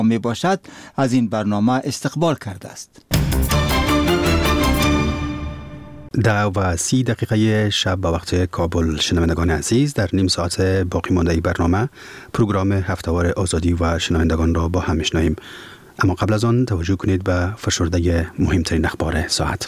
می باشد از این برنامه استقبال کرده است. 10:30 شب به وقت کابل. شنوندگان عزیز، در نیم ساعت باقی مانده برنامه پروگرام هفته‌وار آزادی و شنوندگان را با هم میشنویم. اما قبل از آن توجه کنید به فشرده مهمترین اخبار ساعت.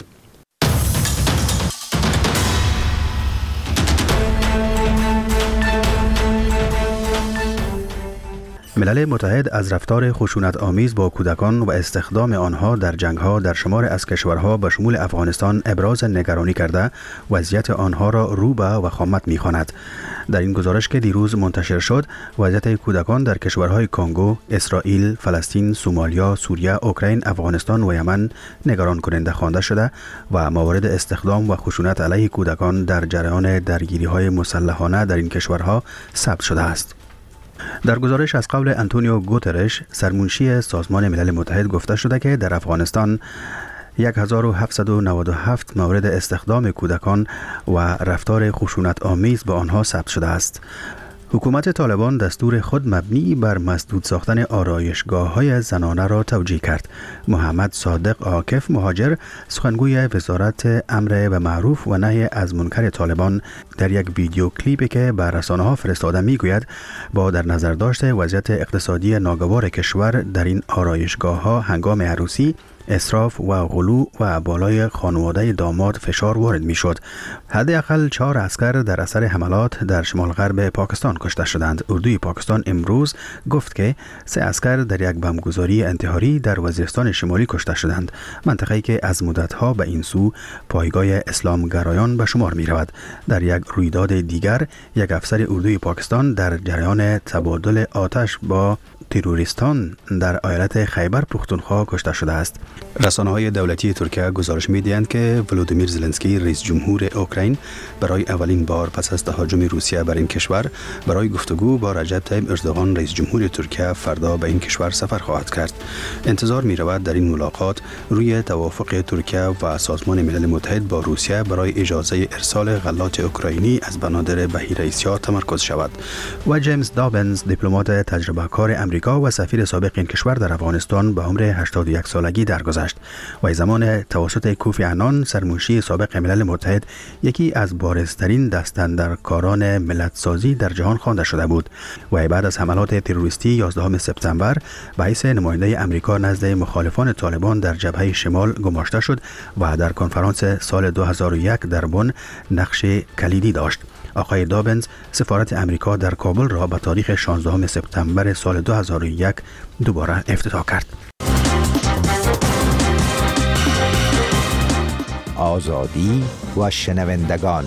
ملل متحد از رفتار خشونت آمیز با کودکان و استخدام آنها در جنگ‌ها در شمار از کشورها به شمول افغانستان ابراز نگرانی کرده وضعیت آنها را رو به وخامت می‌خواند. در این گزارش که دیروز منتشر شد، وضعیت کودکان در کشورهای کنگو، اسرائیل، فلسطین، سومالیا، سوریه، اوکراین، افغانستان و یمن نگران کننده خوانده شده و موارد استخدام و خشونت علیه کودکان در جریان درگیری‌های مسلحانه در این کشورها ثبت شده است. در گزارش از قول انتونیو گوترش، سرمنشی سازمان ملل متحد، گفته شده که در افغانستان 1797 مورد استخدام کودکان و رفتار خشونت آمیز به آنها ثبت شده است. حکومت طالبان دستور خود مبنی بر مسدود ساختن آرایشگاه‌های زنانه را توجیه کرد. محمد صادق عاکف، مهاجر، سخنگوی وزارت امر به معروف و نهی از منکر طالبان، در یک ویدیو کلیپی که به رسانه‌ها فرستاده میگوید با در نظر داشت وضعیت اقتصادی ناگوار کشور در این آرایشگاه‌ها هنگام عروسی اسراف و غلو و بالای خانواده داماد فشار وارد می شد. حداقل 4 عسکر در اثر حملات در شمال غرب پاکستان کشته شدند. اردوی پاکستان امروز گفت که 3 عسکر در یک بمبگذاری انتحاری در وزیرستان شمالی کشته شدند، منطقه‌ای که از مدت‌ها به این سو پایگاه اسلامگرایان به شمار می رود. در یک رویداد دیگر، یک افسر اردوی پاکستان در جریان تبادل آتش با تروریستان در ایالت خیبر پختونخوا کشته شده است. رسانه‌های دولتی ترکیه گزارش می‌دهند که ولودیمیر زلنسکی، رئیس جمهور اوکراین، برای اولین بار پس از تهاجم روسیه بر این کشور برای گفتگو با رجب طیب اردوغان، رئیس جمهور ترکیه، فردا به این کشور سفر خواهد کرد. انتظار می‌رود در این ملاقات روی توافق ترکیه و سازمان ملل متحد با روسیه برای اجازه ارسال غلات اوکراینی از بنادر بحیره اسیا تمرکز شود. و جیمز دابنز، دیپلمات تجربه کار آمریکا و سفیر سابق این کشور در افغانستان، به عمر 81 سالگی درگذشت و زمان توسط کوفی عنان، سرمنشی سابق ملل متحد، یکی از بارزترین دستاندرکاران ملت‌سازی در جهان خوانده شده بود و بعد از حملات تروریستی 11 سپتامبر به حیث نماینده آمریکا نزد مخالفان طالبان در جبهه شمال گماشته شد و در کنفرانس سال 2001 در بن نقش کلیدی داشت. آقای دابنز سفارت آمریکا در کابل را به تاریخ 16 سپتامبر سال 2001 دوباره افتتاح کرد. آزادی و شنوندگان.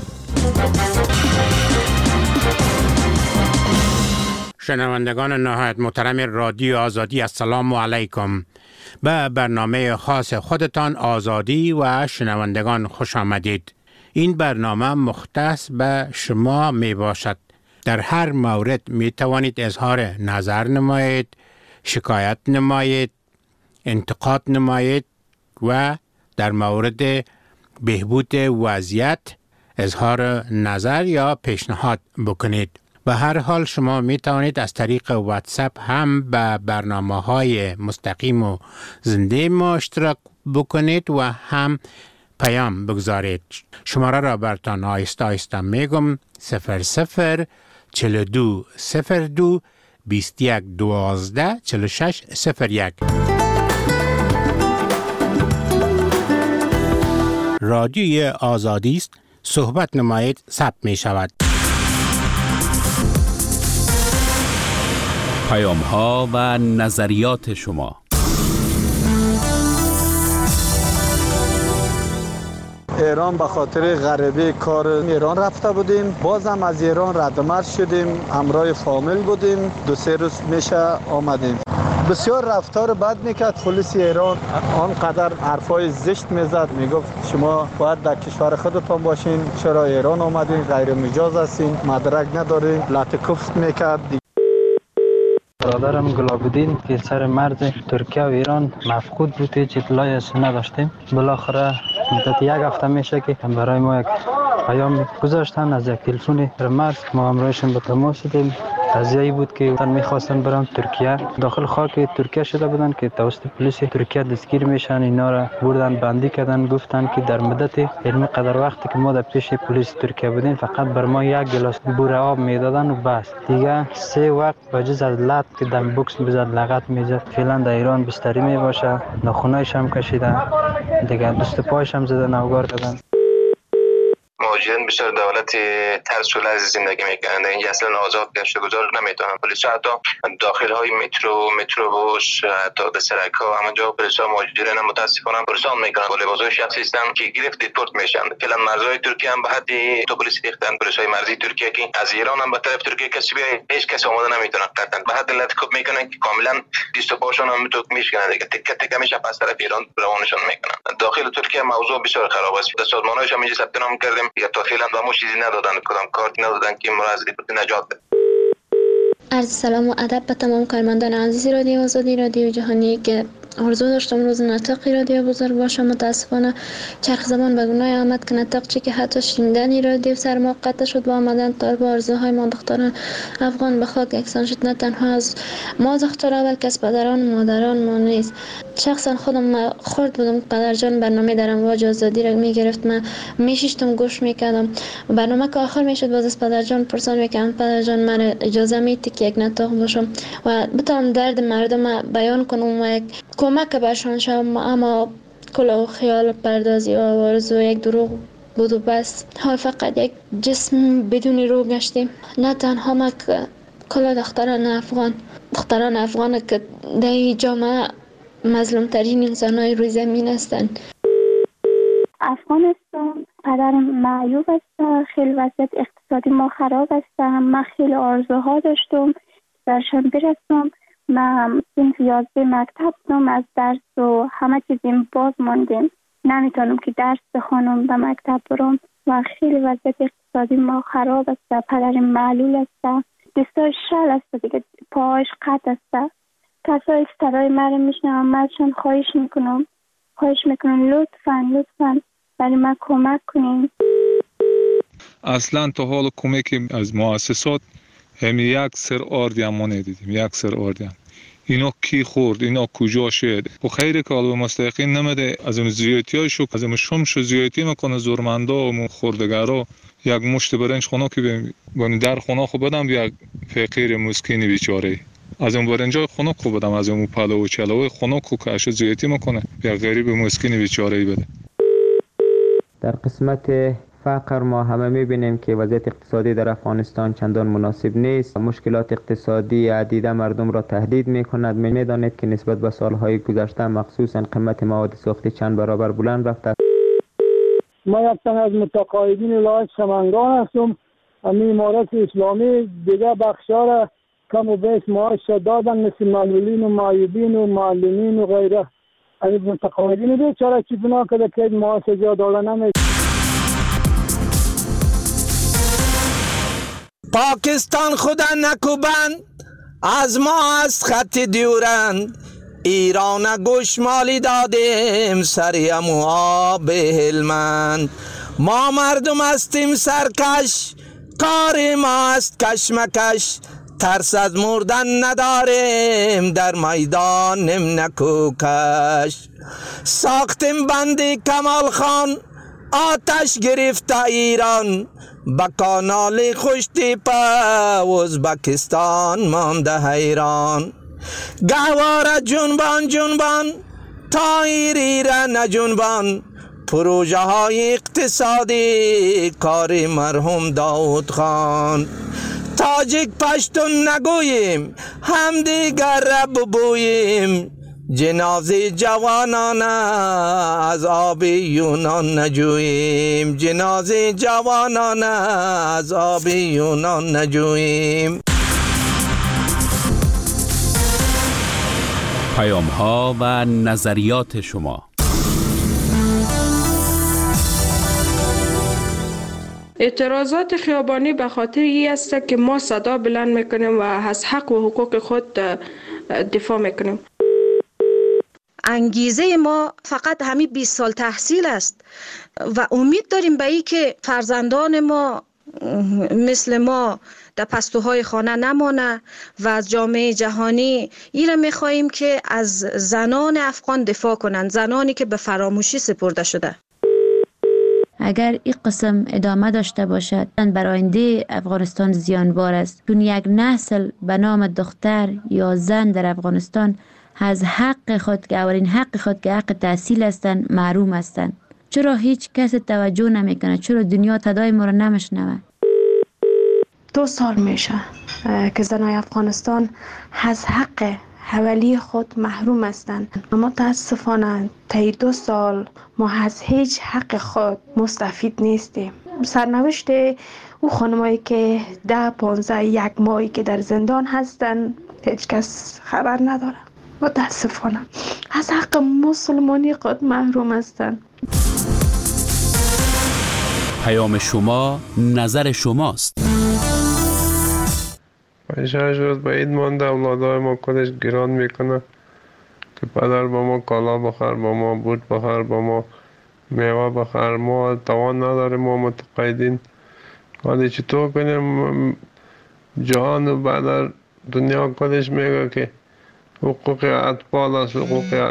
شنوندگان نهایت محترم رادیو آزادی، السلام علیکم. به برنامه خاص خودتان آزادی و شنوندگان خوش آمدید. این برنامه مختص به شما می باشد. در هر مورد می توانید اظهار نظر نمایید، شکایت نمایید، انتقاد نمایید و در مورد بهبود وضعیت اظهار نظر یا پیشنهاد بکنید. به هر حال شما می توانید از طریق واتساپ هم به برنامه‌های مستقیم و زنده ما اشتراک بکنید و هم پیام بگذارید. شماره را براتان آهسته آهسته میگم: 00 42 02 21 12 46 01. رادیوی آزادی است. صحبت نمایید، ثبت می شود. پیام ها و نظریات شما. ایران به خاطر غریبه کار ایران رفته بودیم، بازم از ایران ردمرد شدیم، همراه فامیل بودیم، 2-3 روز میشه آمدیم. بسیار رفتار بد میکرد پلیس ایران، آنقدر حرفای زشت میزد، میگفت شما باید در کشور خودتان باشین، چرا ایران آمدین، غیر مجاز هستین، مدرک ندارین، لطکفت میکرد. برادرم گلابودین که سر مرز ترکیه و ایران مفقود بود، هیچ اطلاعی از نداشتیم. بالاخره مدت 1 هفته میشه که برای ما یک پیام گذاشتن از یک تلفن مرز، ما همراهشون به تماس شدیم، قضیه بود که میخواستن برن ترکیه، داخل خاک ترکیه شده بودن که توسط پلیس ترکیه دستگیر میشن. اینا را بردن بندی کردن، گفتن که در مدت علمی قدر وقتی که ما در پیش پلیس ترکیه بودیم فقط بر ما یک گلاس بور آب میدادن و بس دیگه. 3 وقت بجز از لط که دم بوکس میزد، لغت میزد. فعلا در ایران بستری میباشه، ناخونایش هم کشیدن دیگه، دست پایش هم زدن، نوگار کردن. مهاجرین بسیار دولت ترس و لرز زندگی میکنند. اینجا اصلا آزاد گشت گذار نمیتونن. پلیس حتی داخل های متروبوس، حتی دسرک ها، همونجا پلیس ها مهاجرین متاسفانه پرسان میکنن. با لباسای شخصی هستند که گرفت دیپورت میشن. فعلا مرزهای ترکیه هم به حد تو پلیس ریختن. پلیس های مرزی ترکیه که از ایران هم به طرف ترکیه کسی بیای، هیچ کس آماده نمیتونه. قطعا به حد لطکوب میکنن که کاملا دست و پاشون هم تو میشکنن دیگه. تکه تکه میشه پس طرف ایران روانشون میکنن. داخل ترکیه موضوع بسیار خراب است. سازمانهاش هم اینجا ثبت نام کردیم یا تا فعلا با ما چیزی ندادن، کدام کارتی ندادن که ما از دیپورت نجات بده. عرض سلام و ادب به تمام کارمندان عزیز رادیو آزادی، رادیو جهانی که آرزو داشتم روز نطقی رادیو بزرگ باشه. متاسفانه چرخ زمان به گناه آمد که نطق چی که حتی شنیدن رادیو سر ما قطع شد با آمدن طالب آرزوهای ما دختران افغان به خاک یکسان شد. نه تنها از ما دخترها بلکه از پدران و مادران ما نیست. شخصا خودم خورد بودم قدر جان برنامه در امواج آزادی را میگرفت، من میشیشتم گوش میکردم. برنامه که آخر میشد باز از پدر جان پرسان میکردم پدر جان من اجازه میدی که یک نطق باشم و بتونم درد مردم بیان کنم و یک کمک برشان شوم. اما کل خیال پردازی و آرزو یک دروغ بود و بس. حال فقط یک جسم بدون روح گشتیم. نه تنها ما که کل دختران افغان که در این جامعه مظلوم ترین انسان های روی زمین هستند. افغانستان قدر معیوب است، خیلی وضعیت اقتصادی ما خراب است. من خیلی آرزوها داشتم درشان برسم. من صنف 11 مکتب بودم، از درس و همه چیزیم باز ماندیم، نمیتونم که درس بخونم به مکتب برم و خیلی وضعیت اقتصادی ما خراب است. پدرم معلول است، دستاش شل است دیگه، پاهاش قطع است. کسایی که صدای مرا میشنون منشان خواهش میکنم لطفاً برای من کمک کنین. اصلا تا حال کمکی از مؤسسات هم یک سر آردی هم ما ندیدیم. یک سر آردی هم اینا کی خورد، اینا کجا شد. و خیلی که به مستحقین نمیده. از اون زیادی های شو از اون شمش زیادی میکنه زورمندا و خوردگارا. یک مشت برنج خونه که در خونه خو بدم یک فقیر مسکین بیچاره، از اون برنجای خونه خو بدم، از اون پلو و چلو خونه کو کاش زیادی میکنه یک غریب مسکین بیچاره بده. در قسمت فقر ما همه میبینیم که وضعیت اقتصادی در افغانستان چندان مناسب نیست. مشکلات اقتصادی عدیده مردم را تهدید میکند. میدانید که نسبت به سالهای گذشته مخصوصا قیمت مواد سوختی چند برابر بلند رفته. ما یک تن از متقاعدین ولایت سمنگان هستم. امارت اسلامی دیگه بخشا را کم و بیش معاش دادن، مثل معلولین و معیوبین و معلمین و غیره. از متقاعدین بیچاره چی بنا کرده که معاش جا داده نمیشه. پاکستان خدا نکوبند، از ما از خط دیورند. ایران گوشمالی دادیم سریم و آب هلمند. ما مردم هستیم سرکش، کار ما است کشمکش. ترس از مردن نداریم، در میدان نکوکش. ساختیم بندی کمال خان، آتش گرفت ایران. با کانال خوشتی پا ازبکستان مانده حیران. گهواره جنبان تایری را نجنبان. پروژه های اقتصادی کار مرحوم داود خان. تاجیک پشتون نگوییم، هم دیگر را ببوییم. جنازه جوانان از آب یونان نجوییم. جنازه جوانان از آب یونان نجوییم. پیام ها و نظریات شما. اعتراضات خیابانی به خاطر این است که ما صدا بلند میکنیم و از حق و حقوق خود دفاع میکنیم. انگیزه ما فقط همین 20 سال تحصیل است و امید داریم به این که فرزندان ما مثل ما در پستوهای خانه نمانه و از جامعه جهانی این را می‌خواهیم که از زنان افغان دفاع کنند، زنانی که به فراموشی سپرده شده. اگر این قسم ادامه داشته باشد برای آینده افغانستان زیانبار است، چون یک نسل به نام دختر یا زن در افغانستان از حق خود که اولین حق خود که حق تحصیل هستند محروم هستند. چرا هیچ کس توجه نمیکنه؟ چرا دنیا صدای ما را نمیشنوه؟ 2 سال میشه که زنای افغانستان از حق حوالی خود محروم هستند. متاسفانه طی 2 سال ما از هیچ حق خود مستفید نیستیم. سرنوشت او خانمایی که 10 15 1 ماهی که در زندان هستند هیچ کس خبر نداره. متاسفانه از حق مسلمانی خود محروم هستند. پیام شما نظر شماست. پیشه شد به عید مانده اولادای ما کلش گران میکنه که پدر با ما کالا بخر، با ما بود بخر، با ما میوه بخر. ما توان نداریم، ما متقاعدین. ولی چطور کنیم؟ جهان و بعد دنیا کلش میگه که حقوق اطفال است، حقوق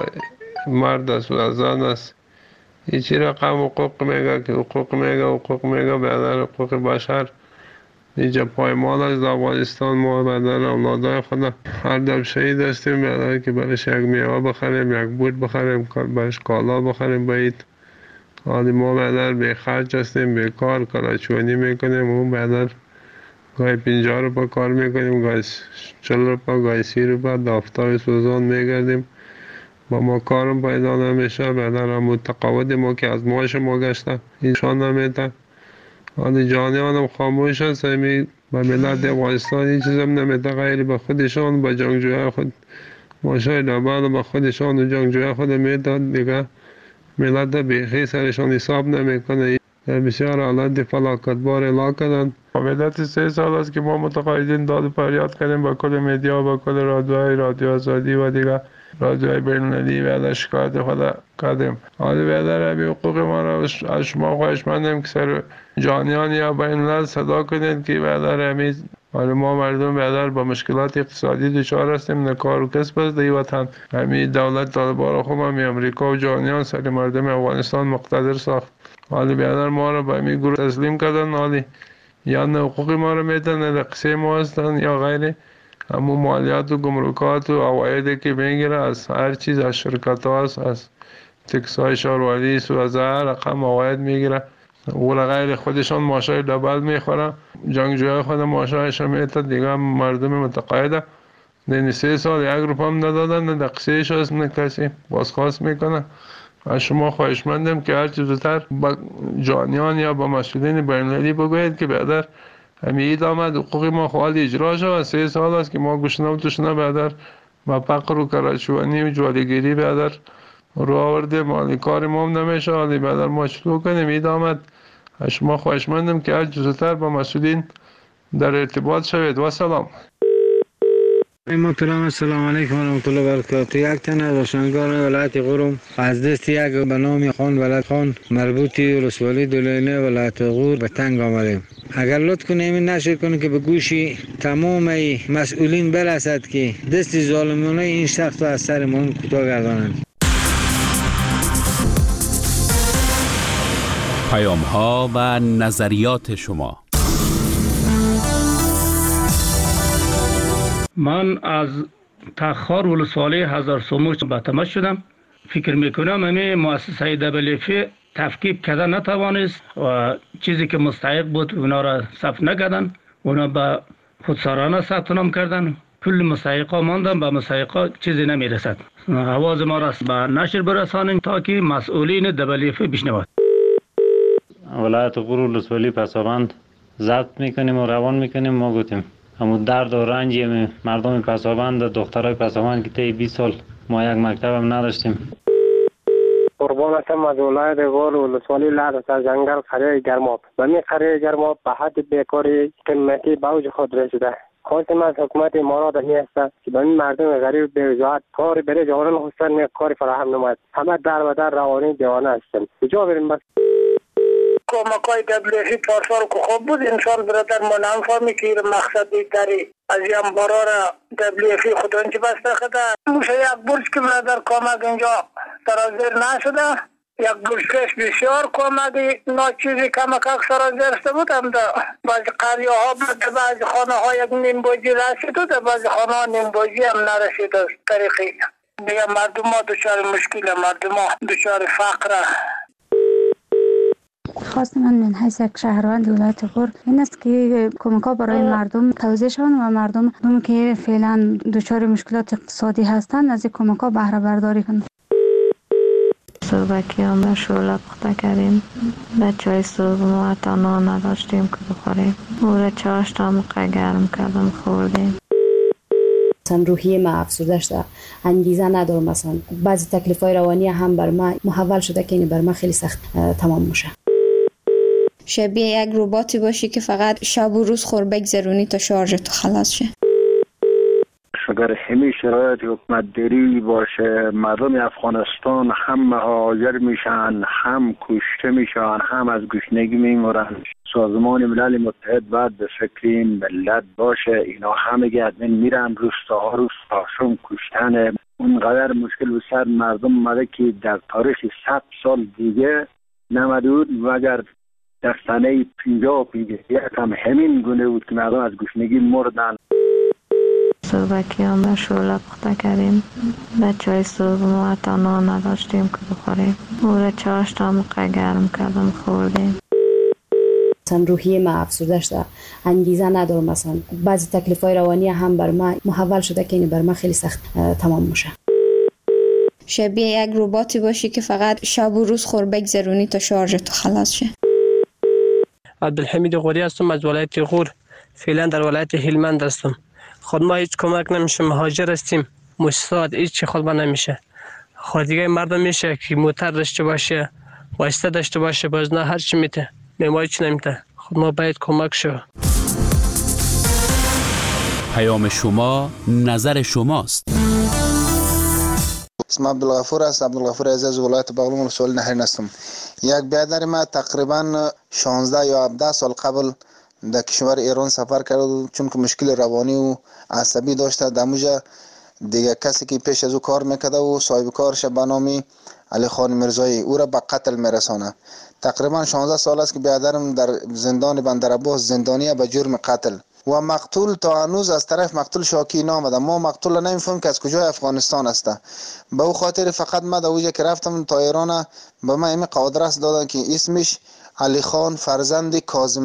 مرد است و زن است. هیچی رقم حقوق میگه که حقوق میگه بعد حقوق بشر. اینجا پایمال از افغانستان ما بدن اولادای خود هر دم شهید هستیم، بعد که برش یک میوه بخریم، یک بود بخریم، برش کالا بخریم باید. حالی ما بعد به خرج هستیم، به کار کلاچوانی میکنیم. اون بعد گاهی 50 روپا کار میکنیم، گاهی 40 روپا، گاهی 30 روپا دافتای سوزان میگردیم. با ما کارم پیدا نمیشه. بعد هم تقاعد ما که از معاش ما گشته ایشان نمیده. حالی جانیانم خاموش هست. همی به ملت افغانستان هیچ چیزم نمیده غیر به خودشان، به جنگجوی خود ماشای دبال به خودشان و جنگجوی خود میداد. دیگه ملت بیخی سرشان حساب نمیکنه. بسیار حالت فلاکتبار اعلا کردن. مدت 3 سال است که ما متقاعدین داد و فریاد کردیم با کل مدیا، با کل رادیو آزادی و دیگه رادیوهای بین‌المللی و شکایت خود کردیم. حالی بیادر همی حقوق ما را از شما خواهش مندیم که سر جانیان یا بین‌الملل صدا کنید که بیادر همی حالی ما مردم بیادر با مشکلات اقتصادی دچار هستیم، نه کار و کسب است در وطن. همی دولت طالبان خوب همی امریکا و جانیان سر مردم افغانستان مقتدر ساخت. حالی بیادر ما را به همی گروه تسلیم کردن. حالی یا نه حقوق ما را میدن، نه قصه ما هستن یا غیره. همون مالیات و گمرکات و عوایدی که میگیره از هر چیز، از شرکت هاست، از تکس های شهروندی و از هر رقم عواید میگیره. و غیر خودشان ماشای دبل میخوره. جنگجوی خود ماشایش میته. دیگه مردم متقاعده نه 3 سال 1 روپا هم ندادن، نه دقیقش هست، نه کسی بازخواست میکنه. از شما خواهش مندم که هر چیز زودتر با جانیان یا با مسئولین بین‌المللی بگوید که بیادر همین عید آمد حقوق ما خواهد اجرا شد. 3 سال است که ما گشنه و تشنه بیادر با فقر و کراچوانی و جوالگیری بیادر رو آورده. مالی کار ما هم نمیشه. حالی بیادر ما چطور کنیم؟ عید آمد. از شما خواهش مندم که هر زودتر با مسئولین در ارتباط شوید. و سلام. محترم السلام علیکم و رحمت الله و برکاته. یک تن از روشنگان ولایت غور از دست یک به نام خان ولد خان مربوطی ولسوالی دولینه ولایت غور به تنگ آمدیم. اگر لطف کنیم این نشر کنیم که به گوشی تمام مسئولین برسد که دست ظالمانه این شخص را از سرمان کوتاه گردانند. پیام ها و نظریات شما. من از تخار ولسوالی هزار سوموش به تماس شدم. فکر میکنم همه مؤسسه WFP تفکیک کردن نتوانست و چیزی که مستحق بود اونا را ثبت نکردن. اونا به خودسرانه ثبت نام کردن. کل مستحقا ماندن، به مستحقا چیزی نمیرسد. آواز ما را به نشر برسانیم تا که مسئولین WFP بشنوند. ولایت غور ولسوالی پسابند ضبط میکنیم و روان میکنیم. ما گفتیم همون درد و رنجی مردم پسابند، دخترای پسابند که طی 20 سال ما یک مکتب هم نداشتیم. قربان هستم از ولایت غور ولسوالی لرز از جنگل قریه گرماب. و می قریه گرماب به حد بیکاری قیمتی به اوج خود رسیده. خواستم از حکومت امارات می است که به این مردم غریب بی‌وجاهت کاری برای جوانان خواستن کاری فراهم نماید. همه در و در روانی دیوانه هستند. کجا بریم بس؟ کمکای WFP پارسال که خوب بود انسان برادر ما نمیفهمی که مقصد داری از این برا را WFP خود اونچه بسته خدا موشه یک برج که برادر کمک اینجا سرازیر نشده یک برجکش بسیار کمک ناچیزی کمک سرازیر شده بود هم در بعضی قریه ها بود در بعضی خانه ها یک نیم بوجی رسید و در بعضی خانه ها نیم بوجی هم نرسید از طریقی دیگه مردم ها دچار مشکل مردم ها دچار فقر خواست من حیث یک شهروند ولایت غور این است که کمک ها برای مردم توزیع شوند و مردم که فعلا دچار مشکلات اقتصادی هستند از این کمک ها بهره برداری کنند. صبحکی هم شوله پخته کردیم بچه صبح ما حتی نان نداشتیم که بخوریم او را چاشت هم گرم کردم خوردیم. مثلا روحیه ما افسرده شده انگیزه ندارم مثلا بعضی تکلیف های روانی هم بر ما محول شده که این بر ما خیلی سخت تمام میشه. شبیه یک رباتی باشی که فقط شب و روز خور بگذرونی تا شارژ تو خلاص شه. اگر همین شرایط حکومت داری باشه مردم افغانستان هم مهاجر میشن هم کشته میشن هم از گشنگی میمورن. سازمان ملل متحد باید به فکر این ملت باشه اینا همه گردن میرن روستاها روستاشون کشتن اونقدر مشکل بسر مردم مده که در تاریخ 100 سال دیگه نمدود و اگر در سنه 50 هم همین گونه بود که مردم از گشنگی مردن. صبحکی هم شوله پخته کردیم بچه های صبح ما حتی نان نداشتیم که بخوریم او را چاشت هم گرم کردم خوردیم. مثلا روحیه ما افسرده شده انگیزه ندارم مثلا بعضی تکلیف های روانی هم بر ما محول شده که این بر ما خیلی سخت تمام میشه. شبیه یک رباتی باشی که فقط شب و روز خور بگذرونی تا شارژ تو خلاص شه. عبدالحمید غوری هستم از ولایت غور فعلا در ولایت هلمند هستم. خود ما هیچ کمک نمیشه مهاجر هستیم مؤسسات هیچ خود ما نمیشه. خود دیگه مردم میشه که موتر داشته باشه واسطه داشته باشه باز نه هر چی میته ما هیچ نمیته. خود ما باید کمک شو. پیام شما نظر شماست. اسم عبدالغفور است. عبدالغفور عزیز ولایت بغلان ولسوالی نهرین هستم. یک برادر ما تقریبا 16 یا 17 سال قبل در کشور ایران سفر کرد چون که مشکل روانی و عصبی داشته. دموجه دیگه کسی که پیش از او کار میکرده و صاحب کارش به نام علی خان مرزایی او را به قتل میرسانه. تقریبا 16 سال است که برادرم در زندان بندرعباس زندانی به جرم قتل و مقتول تا هنوز از طرف مقتول شاکی نامده. ما مقتول نمیفهمیم که از کجای افغانستان است. به او خاطر فقط ما در اوجه که رفتم تا ایران به ما این قادرس دادن که اسمش علی خان فرزند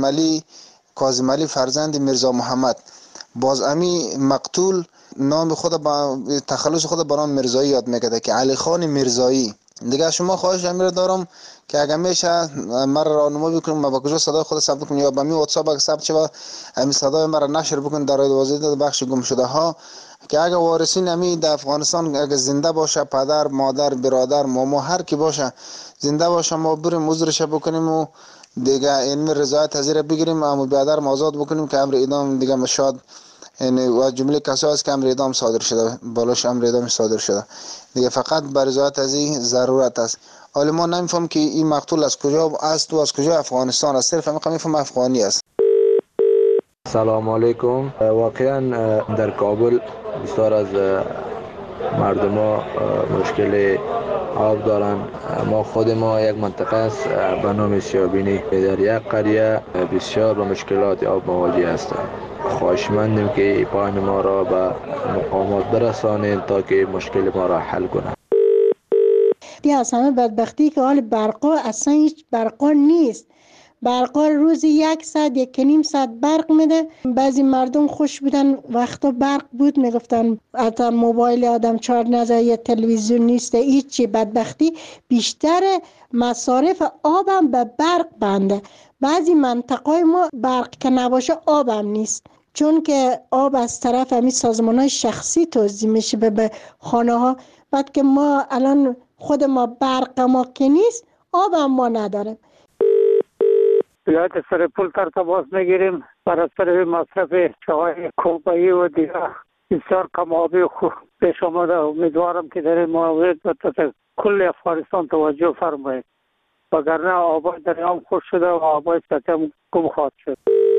کاظم علی فرزند میرزا محمد. باز امی مقتول نام خود با تخلص خود به نام مرزایی یاد میکرده که علی خان مرزایی. دیگه شما خواهش امیر دارم که اگر میشه مرا راهنمایی بکنید ما با کجا صدای خود ثبت کنم یا با می واتساپ اگه ثبت شه همین صدای مرا نشر بکنید در واسطه بخش گم شده ها که اگه وارثین امی در افغانستان اگه زنده باشه پدر مادر برادر ماما هر کی باشه زنده باشه ما بریم عذرش بکنیم و دیگه این رضایت حاضر بگیریم اما برادر آزاد بکنیم که امر اعدام دیگه مشاد یعنی و جمله کسایی است که امر اعدام صادر شده بالاش امر اعدام صادر شده دیگه فقط بر رضایت از این ضرورت است. حالا ما نمیفهم که این مقتول از کجا است و از کجا افغانستان است. صرف میفهم افغانی است. سلام علیکم. واقعا در کابل بسیار از مردم ها مشکل آب دارن. ما خود ما یک منطقه است به نام سیابینی در یک قریه بسیار با مشکلات آب مواجه هستند. خواهشمندیم که پای ما را به مقامات برسانید تا که مشکل ما را حل کنند. دی از همه بدبختی که حال برقا اصلا هیچ برقا نیست. برقا روزی 1 ساعت 1.5 ساعت برق میده. بعضی مردم خوش بودن وقتا برق بود میگفتن حتی موبایل آدم چارج نزد یا تلویزیون نیست. هیچی بدبختی بیشتر مصارف آبم به برق بنده. بعضی منطقه ما برق که نباشه آبم نیست چون که آب از طرف همین سازمان‌های شخصی توزیع میشه به خانه ها. بعد که ما الان خود ما برق ما که نیست آبم ما نداریم. ولایت سرپل تماس میگیریم برای سر مصرف چای کوبایی و دیگه بسیار کم آبی خوب پیش آمده. امیدوارم که در این مورد کل افغانستان توجه فرمایید. وگرنه آبای دریام خوش شده و آبای سطح گم خواهد شد.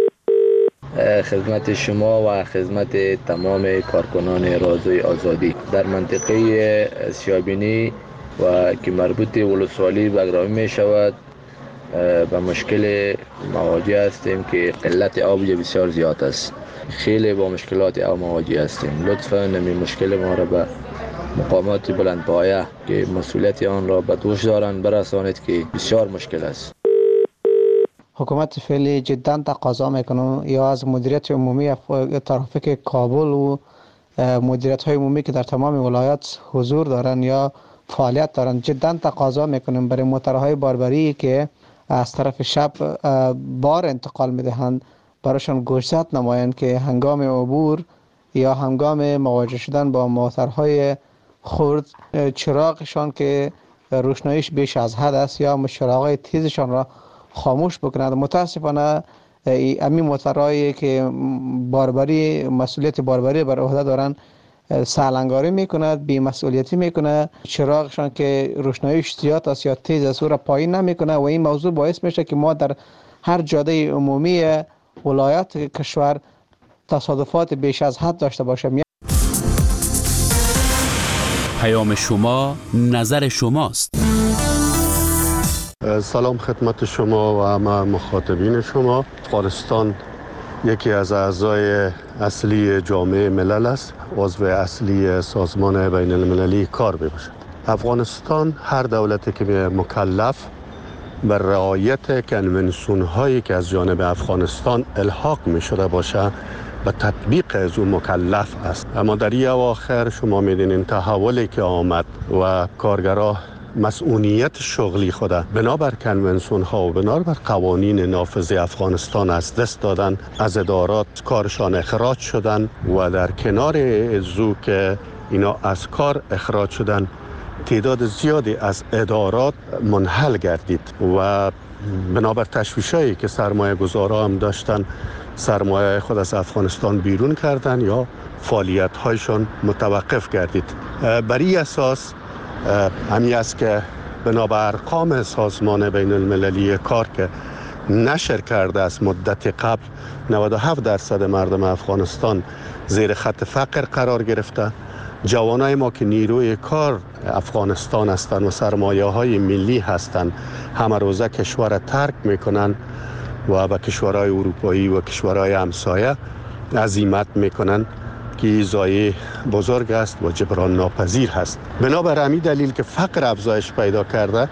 خدمت شما و خدمت تمام کارکنان رادیوی آزادی در منطقه سیابینی و که مربوط ولسوالی بگرامی می شود به مشکل مواجه هستیم که قلت آب بسیار زیاد است. خیلی با مشکلات آب مواجه هستیم. لطفاً نمی مشکل ما را به مقامات بلندپایه که مسئولیت آن را به دوش دارند برسانید که بسیار مشکل است. حکومت فعلی جدا تقاضا میکنه یا از مدیریت عمومی ترافیک کابل و مدیریت های عمومی که در تمام ولایات حضور دارن یا فعالیت دارن جدا تقاضا میکنیم برای موترهای باربری که از طرف شب بار انتقال میدهند براشون گوشزد نمایند که هنگام عبور یا هنگام مواجه شدن با موترهای خرد چراغشان که روشناییش بیش از حد است یا چراغهای تیزشان را خاموش بکنند. متاسفانه امی موترهایی که باربری مسئولیت باربری بر عهده دارند سالنگاری میکند، بی مسئولیتی میکنه، چراغشان که روشناییش زیاد است یا تیز است او را پایین نمیکنه و این موضوع باعث میشه که ما در هر جاده عمومی ولایت کشور تصادفات بیش از حد داشته باشیم. پیام شما نظر شماست. سلام خدمت شما و همه مخاطبین شما. افغانستان یکی از اعضای اصلی جامعه ملل است، عضو اصلی سازمان بین المللی کار میباشد. افغانستان هر دولتی که مکلف بر رعایت کنونسیون هایی که از جانب افغانستان الحاق می شده باشه به تطبیق از اون مکلف است. اما در این اواخر شما میدونین تحولی که آمد و کارگرها مسئولیت شغلی خود بنابر کنونسیون ها و بنابر قوانین نافذ افغانستان از دست دادن، از ادارات کارشان اخراج شدن و در کنار ازو که اینا از کار اخراج شدن تعداد زیادی از ادارات منحل گردید و بنابر تشویشایی که سرمایه گذارا هم داشتن سرمایه خود از افغانستان بیرون کردن یا فعالیت هایشان متوقف گردید. بر این اساس همی است که بنابر ارقام سازمان بین المللی کار که نشر کرده از مدت قبل 97% مردم افغانستان زیر خط فقر قرار گرفته. جوانای ما که نیروی کار افغانستان هستند و سرمایه های ملی هستند همه روزه کشور ترک میکنن و به کشورهای اروپایی و کشورهای همسایه عزیمت میکنن که ضایعه بزرگ است و جبران ناپذیر هست. بنابر همین دلیل که فقر افزایش پیدا کرده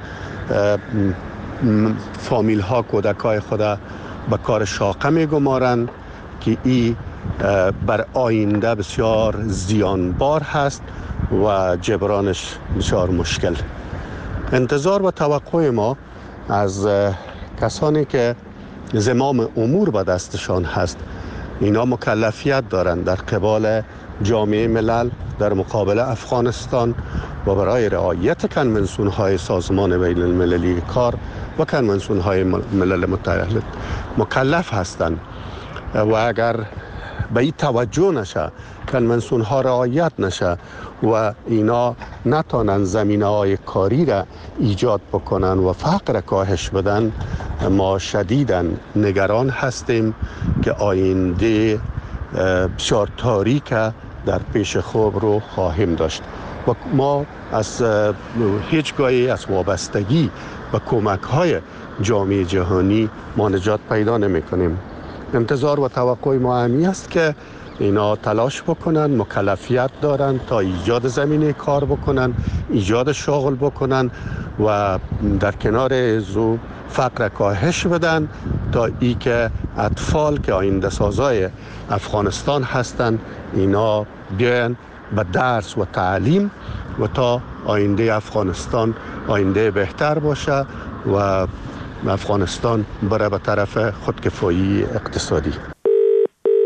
فامیل ها کودکای خود به کار شاقه میگمارند که این بر آینده بسیار زیانبار هست و جبرانش بسیار مشکل. انتظار و توقع ما از کسانی که زمام امور به دستشان هست اینا مکلفیت دارند در قبال جامعه ملل در مقابل افغانستان و برای رعایت کنونسیون های سازمان بین المللی کار و کنونسیون های ملل متحد مکلف هستند و اگر به این توجه نشه، کنونسیون ها رعایت نشه و اینا نتانن زمینه های کاری را ایجاد بکنن و فقر کاهش بدن، ما شدیداً نگران هستیم که آینده بسیار تاریک در پیش خوب رو خواهیم داشت و ما از هیچگاهی از وابستگی و کمک های جامعه جهانی ما نجات پیدا نمی کنیم. انتظار و توقع ما همی است که اینا تلاش بکنن، مکلفیت دارن تا ایجاد زمینه کار بکنن، ایجاد شغل بکنن و در کنار ازو فقر کاهش بدن تا ای که اطفال که آینده سازای افغانستان هستن اینا بیان به درس و تعلیم و تا آینده افغانستان آینده بهتر باشه و افغانستان بره به طرف خودکفایی اقتصادی.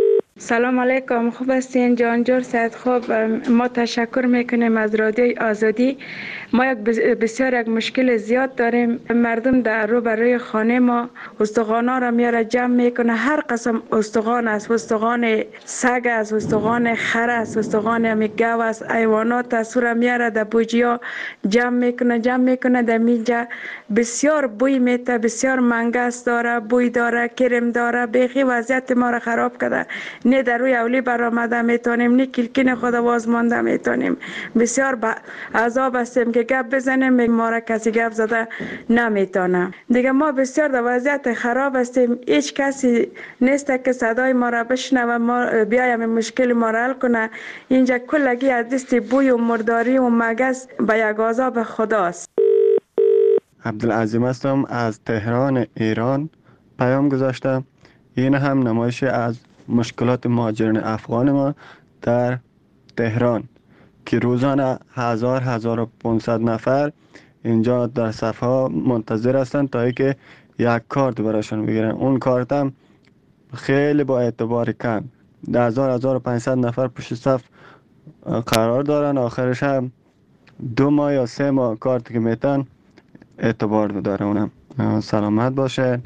سلام علیکم. خوب هستین جانجور سید؟ خوب. ما تشکر میکنیم از رادیوی آزادی. ما بسیار مشکل زیاد داریم. مردم در روبروی خانه ما استخوانا را میاره جمع میکنه. هر قسم استخوان است، استخوان سگ است، استخوان خر است، استخوان گاو است، حیوانات است، را میاره در بوجیا جمع میکنه در میجا. بسیار بوی میته، بسیار منگس داره، بوی داره، کرم داره. بیخی وضعیت ما را خراب کرده. نه در روی اولی برآمده میتونیم، نه کلکین خود واز مانده میتونیم. بسیار عذاب هستیم که گپ بزنیم، ما را کسی گپ زده نمیتونه. دیگه ما بسیار در وضعیت خراب هستیم. هیچ کسی نیست که صدای ما را بشنوه و ما بیایم مشکل ما را حل کنه. اینجا کلگی از دست بوی و مرداری و مگس به یک عذاب خداست. عبدالعظیم هستم از تهران ایران. پیام گذاشتم. این هم نمایش از مشکلات مهاجرین افغان ما در تهران که روزانه 1500 نفر اینجا در صف ها منتظر هستند تا اینکه یک کارت براشون بگیرن. اون کارت هم خیلی با اعتبار کم 1500 نفر پشت صف قرار دارن. آخرش هم 2 ماه یا 3 ماه کارت که میتن اعتبار داره. اونم سلامت باشه.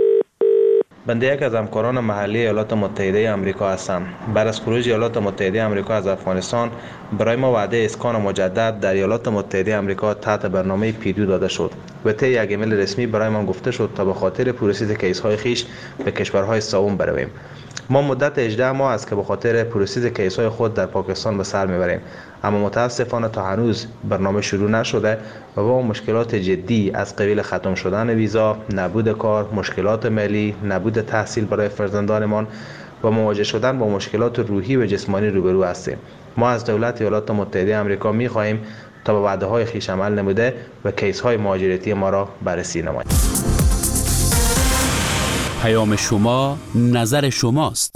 بنده یک از همکاران محلی ایالات متحده آمریکا هستم. بعد از خروج ایالات متحده آمریکا از افغانستان برای ما وعده اسکان مجدد در ایالات متحده آمریکا تحت برنامه پیدو داده شد و طی یک ایمیل رسمی برای ما گفته شد تا به خاطر پروسس کیس‌های خیش به کشورهای سوم برویم. ما مدت 18 ماه است که به خاطر پروسس کیس‌های خود در پاکستان به سر میبریم، اما متاسفانه تا هنوز برنامه شروع نشده و با مشکلات جدی از قبیل ختم شدن ویزا، نبود کار، مشکلات مالی، نبود تحصیل برای فرزندانمان و مواجه شدن با مشکلات روحی و جسمانی روبرو هستیم. ما از دولت ایالات متحده آمریکا می‌خواهیم تا به وعده‌های خویش عمل نموده و کیس‌های مهاجرتی ما را بررسی نماید. پیام شما نظر شماست.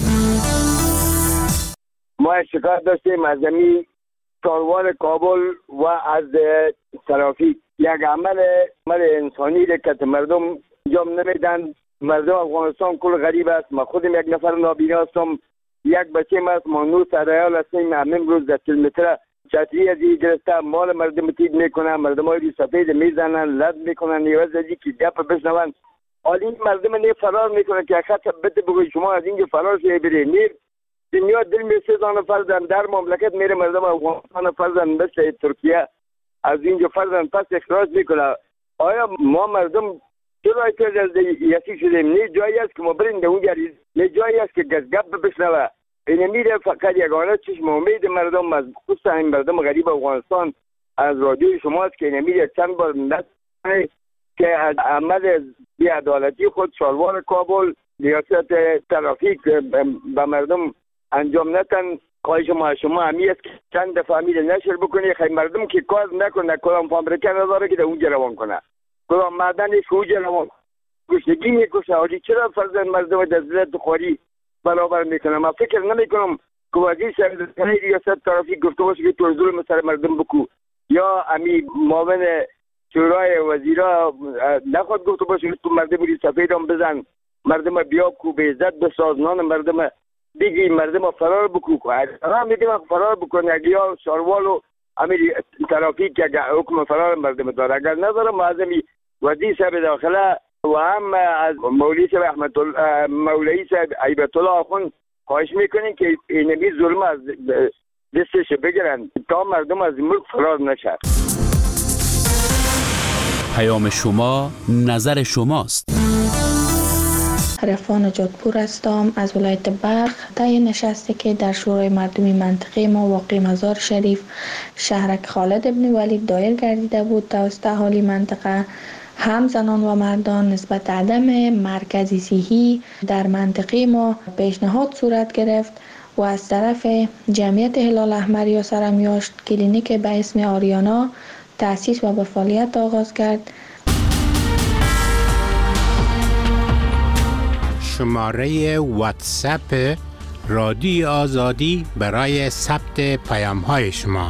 ما شکایت داشتیم از کاروان کابل و از ترافیک. یک عمل انسانی که مردم انجام نمیدن. مردم افغانستان کل غریب است. ما خودم یک نفر نابینا هستم. یک بچه است. ما 9 سریال هستیم. امروز در کیلومتر چتری از این گرفته مال مردم تید میکنن. مردم های سفید میزنن، لد میکنن. یواز از این که گپ بشنون. حالی این مردم نه فرار میکنه که خط بده بگوی شما از اینجا فرار شوی بری. نیر دنیا دل میسوزانه فرزن در مملکت میره مردم افغانستان فرزن مثل ترکیه از اینجا فرزن پس اخراج میکنه. آیا ما مردم چرا یکی شدیم؟ نه جایی است که ما بریم در اونجا، نه جایی است که گپ بشنوه. این میره فقط یگانه چشم امید مردم از خصوصا این مردم غریب افغانستان از رادیوی شماست که این میره چند بار نست که از عمل بی‌عدالتی خود شاروار کابل ریاست ترافیک به مردم انجام نتن. خواهش ما شما همی است که چند دفعه میره نشر بکنی. خیلی مردم که کار نکنه، کدام فابریکه نداره که در اونجا روان کنه، کدام معدنش اونجا روان گشنگی میکشه. حالی چرا فرزند مردم در ذلت خواری برابر میکنه؟ من فکر نمیکنم که وزیر سرزنه ریاست ترافیک گفته باشه که تو ظلم سر مردم بکو، یا امی معاون شورای وزیرا نخواد گفته باشه که تو مردم ری سفید هم بزن، مردم بیا کو به عزت بساز، نان مردم دیگه مردم فرار بکو. هم میگم فرار بکنه اگه یا شاروال و امیر ترافیک که حکم فرار مردم داره. اگر نداره معظمی وزیر صاحب داخله و هم از مولوی صاحب احمد الله مولوی صاحب عیبت الله آخوند خواهش میکنین که اینمی ظلم از دستش بگیرن تا مردم از ملک فرار نشه. پیام شما نظر شماست. عرفان جادپور هستم از ولایت بلخ. طی نشستی که در شورای مردمی منطقه ما واقع مزار شریف شهرک خالد ابن ولید دایر گردیده بود توسط اهالی منطقه، هم زنان و مردان نسبت عدم مرکزی صحی در منطقه ما پیشنهاد صورت گرفت و از طرف جمعیت هلال احمر یا سرمیاشت کلینیک به اسم آریانا تأسیس و به فعالیت آغاز کرد. شماره واتساپ رادیو آزادی برای ثبت پیام‌های شما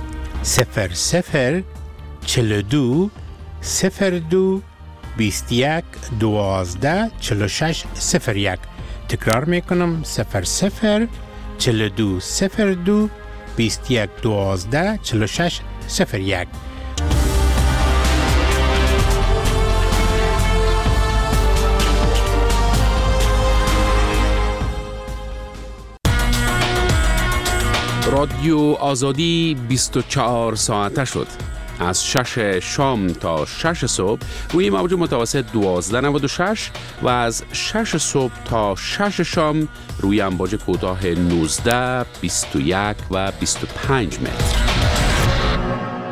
00 42 02 21 12 46 01. تکرار میکنم 00 42 02 21 12 46 01. رادیو آزادی 24 ساعته شد. از 6 شام تا 6 صبح روی موج متوسط 1296 و از 6 صبح تا 6 شام روی امواج کوتاه 19، 21 و 25 متر.